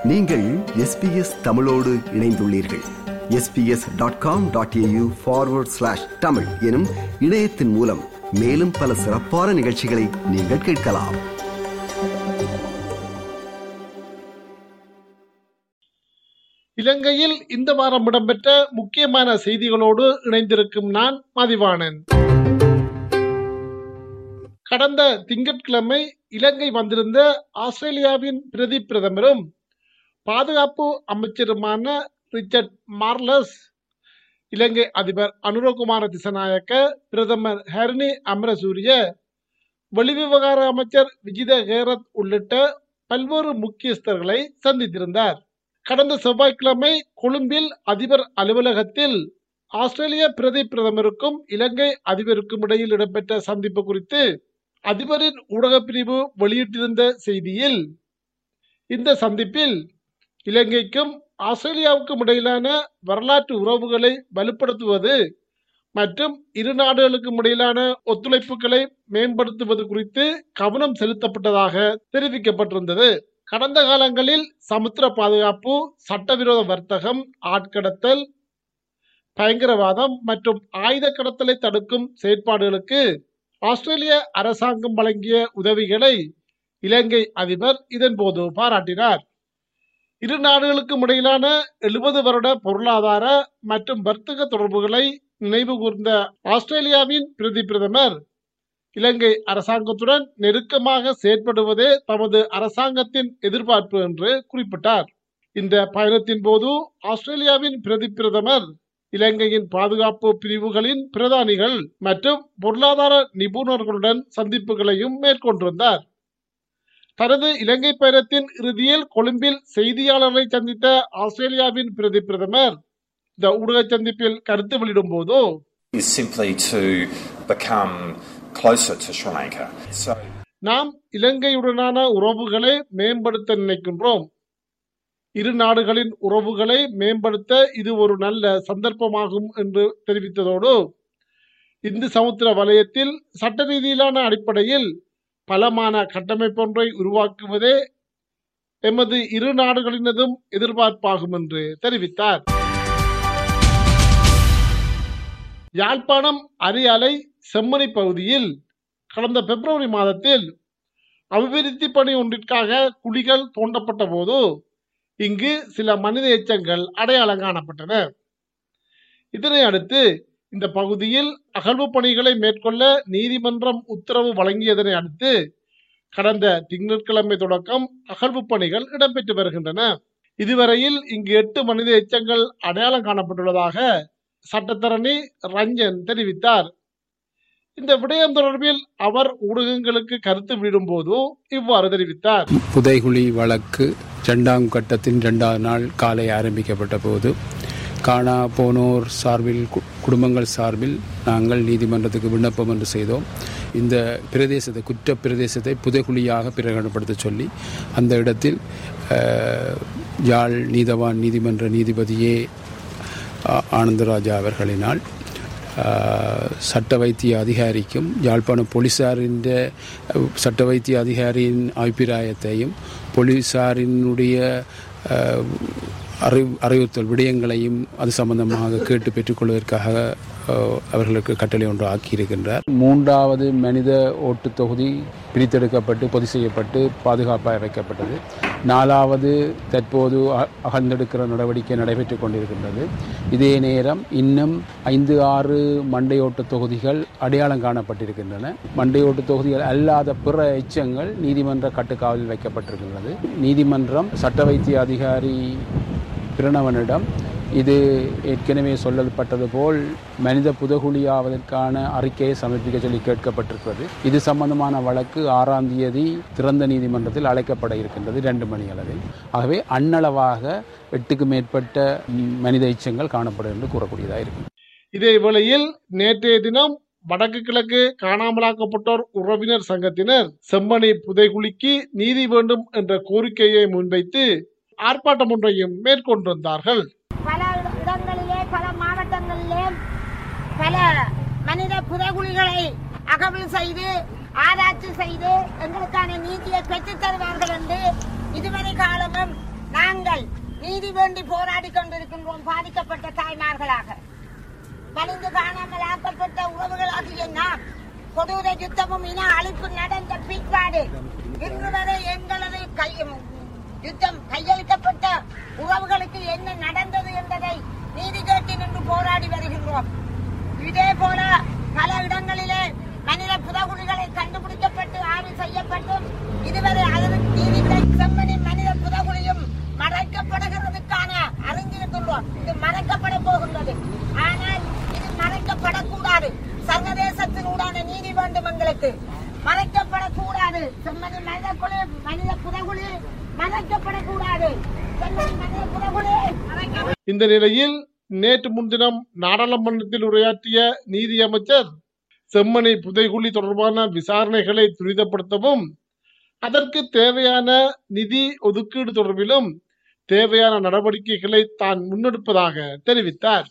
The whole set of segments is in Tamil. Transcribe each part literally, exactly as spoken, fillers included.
நீங்கள் எஸ் பி எஸ் தமிழோடு இணைந்துள்ளீர்கள். S B S dot com dot A U forward slash Tamil எனும் இணையத்தின் மூலம் மேலும் பல சிறப்பான நிகழ்ச்சிகளை நீங்கள் கேட்கலாம். இலங்கையில் இந்த வாரம் இடம்பெற்ற முக்கியமான செய்திகளோடு இணைந்திருக்கும் நான் மதிவாணன். கடந்த திங்கட்கிழமை இலங்கை வந்திருந்த ஆஸ்திரேலியாவின் பிரதி பிரதமரும் பாதுகாப்பு அமைச்சருமான ரிச்சர்ட் மார்லஸ், இலங்கை அதிபர் அனுரகுமார திசநாயக்க, பிரதமர் ஹரணி அமரசூரிய, வெளிவிவகார அமைச்சர் விஜித ஹேரத் உள்ளிட்ட பல்வேறு முக்கியஸ்தர்களை சந்தித்திருந்தார். கடந்த செவ்வாய்க்கிழமை கொழும்பில் அதிபர் அலுவலகத்தில் ஆஸ்திரேலிய பிரதி பிரதமருக்கும் இலங்கை அதிபருக்கும் இடையில் இடம்பெற்ற சந்திப்பு குறித்து அதிபரின் ஊடக பிரிவு வெளியிட்டிருந்த செய்தியில், இந்த சந்திப்பில் இலங்கைக்கும் ஆஸ்திரேலியாவுக்கும் இடையிலான வரலாற்று உறவுகளை வலுப்படுத்துவது மற்றும் இரு நாடுகளுக்கும் இடையிலான ஒத்துழைப்புகளை மேம்படுத்துவது குறித்து கவனம் செலுத்தப்பட்டதாக தெரிவிக்கப்பட்டிருந்தது. கடந்த காலங்களில் சமுத்திர பாதுகாப்பு, சட்டவிரோத வர்த்தகம், ஆட்கடத்தல், பயங்கரவாதம் மற்றும் ஆயுத கடத்தலை தடுக்கும் செயற்பாடுகளுக்கு ஆஸ்திரேலிய அரசாங்கம் வழங்கிய உதவிகளை இலங்கை அதிபர் இதன்போது பாராட்டினார். இரு நாடுகளுக்கும் இடையிலான எழுபது வருட பொருளாதார மற்றும் வர்த்தக தொடர்புகளை நினைவு கூர்ந்த ஆஸ்திரேலியாவின் பிரதி பிரதமர், இலங்கை அரசாங்கத்துடன் நெருக்கமாக செயற்படுவதே தமது அரசாங்கத்தின் எதிர்பார்ப்பு என்று குறிப்பிட்டார். இந்த பயணத்தின் போது ஆஸ்திரேலியாவின் பிரதி பிரதமர் இலங்கையின் பாதுகாப்பு பிரிவுகளின் பிரதானிகள் மற்றும் பொருளாதார நிபுணர்களுடன் சந்திப்புகளையும் மேற்கொண்டிருந்தார். தனது இலங்கை பயணத்தின் இறுதியில் கொழும்பில் செய்தியாளர்களை சந்தித்த ஆஸ்திரேலியாவின் பிரதி பிரதமர் இந்த ஊடக சந்திப்பில் கருத்து வெளியிடும் போது, நாம் இலங்கையுடனான உறவுகளை மேம்படுத்த நினைக்கின்றோம். இரு நாடுகளின் உறவுகளை மேம்படுத்த இது ஒரு நல்ல சந்தர்ப்பமாகும் என்று தெரிவித்ததோடு, இந்து சமுத்திர வலயத்தில் சட்ட ரீதியிலான அடிப்படையில் பலமான கட்டமைப்பொன்றை உருவாக்குவதே எமது இரு நாடுகளினதும் எதிர்பார்ப்பாகும் என்று தெரிவித்தார். யாழ்ப்பாணம் அரியாலை செம்மணி பகுதியில் கடந்த பிப்ரவரி மாதத்தில் அபிவிருத்தி பணி ஒன்றிற்காக குழிகள் தோண்டப்பட்ட போது இங்கு சில மனித எச்சங்கள் அடையாளம் காணப்பட்டன. இதனை அடுத்து இந்த பகுதியில் அகழ்வு பணிகளை மேற்கொள்ள நீதிமன்றம் உத்தரவு வழங்கியதனை அடுத்து கடந்த திங்கட்கிழமை தொடக்கம் அகழ்வு பணிகள் இடம்பெற்று வருகின்றன. இதுவரையில் இங்கு எட்டு மனித எச்சங்கள் அடையாளம் காணப்பட்டுள்ளதாக சட்டத்தரணி ரஞ்சன் தெரிவித்தார். இந்த விடயம் தொடர்பில் அவர் ஊடகங்களுக்கு கருத்து வெளியிடும் போது இவ்வாறு தெரிவித்தார். புதைகுழி வழக்கு இரண்டாம் கட்டத்தின் இரண்டாவது நாள் காலை ஆரம்பிக்கப்பட்ட போது காணா போனோர் சார்பில், குடும்பங்கள் சார்பில் நாங்கள் நீதிமன்றத்துக்கு விண்ணப்பம் என்று செய்தோம். இந்த பிரதேசத்தை, குற்ற பிரதேசத்தை புதைகுழியாக பிரகடனப்படுத்த சொல்லி அந்த இடத்தில் யாழ் நீதவான் நீதிமன்ற நீதிபதியே ஆனந்தராஜா அவர்களினால் சட்ட வைத்திய அதிகாரிக்கும் யாழ்ப்பாணம் போலீசாரின் சட்ட வைத்திய அதிகாரியின் அபிப்பிராயத்தையும் போலீசாரினுடைய அறி அறிவுறுத்தல் விடயங்களையும் அது சம்பந்தமாக கேட்டு பெற்றுக்கொள்வதற்காக அவர்களுக்கு கட்டளை ஒன்று ஆக்கியிருக்கின்றார். மூன்றாவது மனித ஓட்டு தொகுதி பிரித்தெடுக்கப்பட்டு பொது செய்யப்பட்டு பாதுகாப்பாக வைக்கப்பட்டது. நாலாவது தற்போது அகழ்ந்தெடுக்கிற நடவடிக்கை நடைபெற்றுக் கொண்டிருக்கின்றது. இதே நேரம் இன்னும் ஐந்து ஆறு மண்டையோட்டு தொகுதிகள் அடையாளம் காணப்பட்டிருக்கின்றன. மண்டையோட்டு தொகுதிகள் அல்லாத பிற எச்சங்கள் நீதிமன்ற கட்டுக்காவலில் வைக்கப்பட்டிருக்கின்றது. நீதிமன்றம் சட்ட வைத்திய அதிகாரி பிரணவனிடம் இது ஏற்கனவே சொல்லப்பட்டது போல் மனித புதகுழியாவதற்கான அறிக்கையை சமர்ப்பிக்க சொல்லி கேட்கப்பட்டிருக்கிறது. இது சம்பந்தமான வழக்கு ஆறாம் தேதி திறந்த நீதிமன்றத்தில் அழைக்கப்பட இருக்கின்றது இரண்டு மணி அளவில். ஆகவே அண்ணளவாக எட்டுக்கு மேற்பட்ட மனித எச்சங்கள் காணப்படும் என்று கூறக்கூடியதாக இருக்கும். இதே வேளையில் நேற்றைய தினம் வடக்கு கிழக்கு காணாமலாக்கப்பட்டோர் உறவினர் சங்கத்தினர் செம்மணி புதைகுழிக்கு நீதி வேண்டும் என்ற கோரிக்கையை முன்வைத்து ஆர்ப்பாட்டம் ஒன்றையும் மேற்கொண்டிருந்தார்கள். பல இடங்களிலே, பல மாவட்டங்களிலே பல மனித புதைகுழிகளை அகவல் செய்து ஆராய்ச்சி செய்து எங்களுக்கான நீதியை பெற்றுத் தருவார்கள் என்று இதுவரை காலமும் நாங்கள் நீதி வேண்டி போராடி கொண்டிருக்கின்றோம். பாதிக்கப்பட்ட தாய்மார்களாக, மனித காணாமல் ஆக்கப்பட்ட உறவுகளாகிய நாம், கொடூர யுத்தமும் இன அழிப்பு நடந்த பிற்பாடு இன்று வரை எங்களது யுத்தம் கையளிக்கப்பட்ட உறவுகளுக்கு என்ன நடந்தது என்பதை நீதி கேட்டு நின்று போராடி வருகின்றோம். இதே போல பல இடங்களிலே மனித புதகுழிகளை கண்டுபிடிக்கப்பட்டு ஆய்வு செய்யப்பட்டும் இதுவரை அதற்கு நீதி செம்மணி மனித புதகுழியும் மறைக்கப்படுகிறதுக்கான அறிந்திருக்கின்றோம். இது மறைக்கப்பட போகின்றது. ஆனால் இது மறைக்கப்படக்கூடாது. சர்வதேசத்தினூடான நீதி வேண்டும் எங்களுக்கு. மறைக்கப்படக்கூடாது. செம்மணி மனித குழி மனித புதகுழி மறைக்கப்படக்கூடாது. செம்மணி மனித புதகுழி. இந்த நிலையில் நேற்று முன்தினம் நாடாளுமன்றத்தில் உரையாற்றிய நீதி அமைச்சர் செம்மணி புதைகுழி தொடர்பான விசாரணைகளை துரிதப்படுத்தவும் அதற்கு தேவையான நிதி ஒதுக்கீடு தொடர்பிலும் தேவையான நடவடிக்கைகளை தான் முன்னெடுப்பதாக தெரிவித்தார்.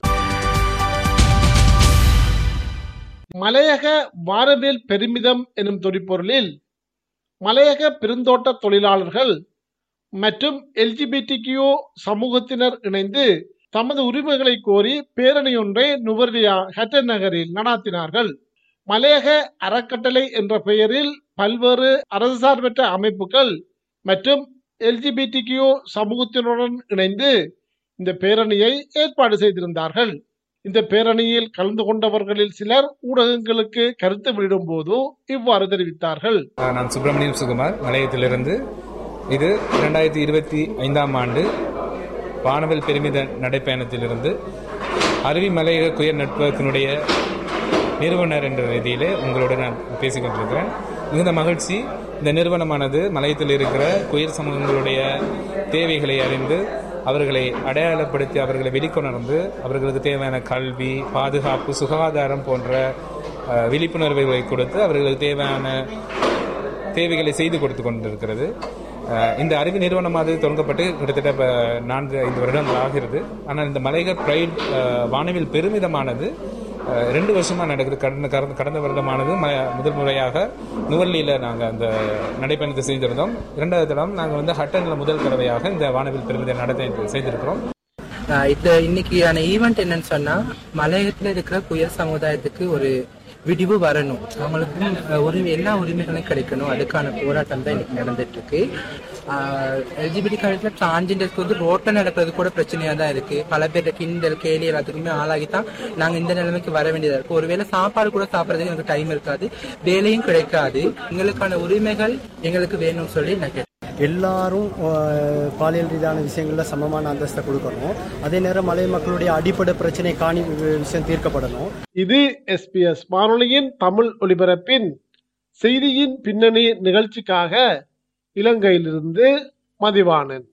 மலையக வானவேல் பெருமிதம் எனும் தொனிப்பொருளில் மலையக பெருந்தோட்ட தொழிலாளர்கள் மற்றும் எல்ஜிபிடிகியூ சமூகத்தினர் இணைந்து தமது உரிமைகளை கோரி பேரணி ஒன்றை நுவர்லியா ஹட்டன் நகரில் நடாத்தினார்கள். மலையக அறக்கட்டளை என்ற பெயரில் பல்வேறு அரசு சார்பற்ற அமைப்புகள் மற்றும் எல்ஜிபிடிகியூ சமூகத்தினருடன் இணைந்து இந்த பேரணியை ஏற்பாடு செய்திருந்தார்கள். இந்த பேரணியில் கலந்து கொண்டவர்களில் சிலர் ஊடகங்களுக்கு கருத்து வெளியிடும் போது இவ்வாறு தெரிவித்தார்கள். நான் சுப்பிரமணியம் சுகுமார், மலையத்திலிருந்து. இது இரண்டாயிரத்தி இருபத்தி ஐந்தாம் ஆண்டு வானவில் பெருமித நடைப்பயணத்திலிருந்து அருவி மலையக குயர் நெட்வொர்க்கினுடைய நிறுவனர் என்ற ரீதியிலே உங்களோடு நான் பேசிக் கொண்டிருக்கிறேன். மிகுந்த மகிழ்ச்சி. இந்த நிறுவனமானது மலையத்தில் இருக்கிற குயர் சமூகங்களுடைய தேவைகளை அறிந்து அவர்களை அடையாளப்படுத்தி அவர்களை வெளிக்கொணர்ந்து அவர்களுக்கு தேவையான கல்வி, பாதுகாப்பு, சுகாதாரம் போன்ற விழிப்புணர்வுகளை கொடுத்து அவர்களுக்கு தேவையான தேவைகளை செய்து கொடுத்து கொண்டிருக்கிறது. இந்த அறிவு நிறுவனமானது தொடங்கப்பட்டு கிட்டத்தட்ட நான்கு ஐந்து வருடங்கள் ஆகிறது. ஆனால் இந்த மலையக பிரைட் வானவில் பெருமிதமானது ரெண்டு வருஷமா நடக்குது. கடந்த கடந்த வருடமானது முதல் முறையாக நுவர்லியில நாங்கள் அந்த நடைப்பயணத்தை செய்திருந்தோம். இரண்டாவது தடம் நாங்கள் வந்து ஹட்டன்ல முதல் தடவையாக இந்த வானவில் பெருமித நடத்த செய்திருக்கிறோம். இந்த இன்னைக்கான ஈவெண்ட் என்னன்னு சொன்னா, மலையகத்துல இருக்கிற குயர் சமுதாயத்துக்கு ஒரு விடிவு வரணும், அவங்களுக்கும் ஒரு எல்லா உரிமைகளும் கிடைக்கணும். அதுக்கான போராட்டம் தான் இன்னைக்கு நடந்துட்டு இருக்கு. எல்ஜிபிடி கல்ச்சர்ல டிரான்ஜெண்டருக்கு வந்து ரோட்ல நடக்கிறது கூட பிரச்சனையா தான் இருக்கு. பல பேர் கிண்டல் கேலி எல்லாத்துக்குமே ஆளாகித்தான் நாங்க இந்த நிலைமைக்கு வர வேண்டியதா இருக்கு. ஒருவேளை சாப்பாடு கூட சாப்பிடறதுக்கு எனக்கு டைம் இருக்காது, வேலையும் கிடைக்காது. எங்களுக்கான உரிமைகள் எங்களுக்கு வேணும்னு சொல்லி நான் கேட்டேன். எல்லாரும் பாலியல் ரீதியான விஷயங்கள்ல சமமான அந்தஸ்தை கொடுக்கணும். அதே நேரம் மலை மக்களுடைய அடிப்படை பிரச்சனை காணி விஷயம் தீர்க்கப்படணும். இது எஸ்பிஎஸ் வானொலியின் தமிழ் ஒலிபரப்பின் செய்தியின் பின்னணி நிகழ்ச்சிக்காக இலங்கையிலிருந்து மதிவாணன்.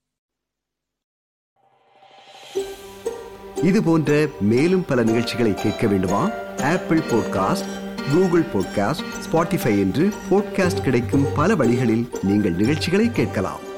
இது போன்ற மேலும் பல நிகழ்ச்சிகளை கேட்க வேண்டுமா? Apple podcast, Google podcast, Spotify என்று பாட்காஸ்ட் கிடைக்கும் பல வழிகளில் நீங்கள் நிகழ்ச்சிகளை கேட்கலாம்.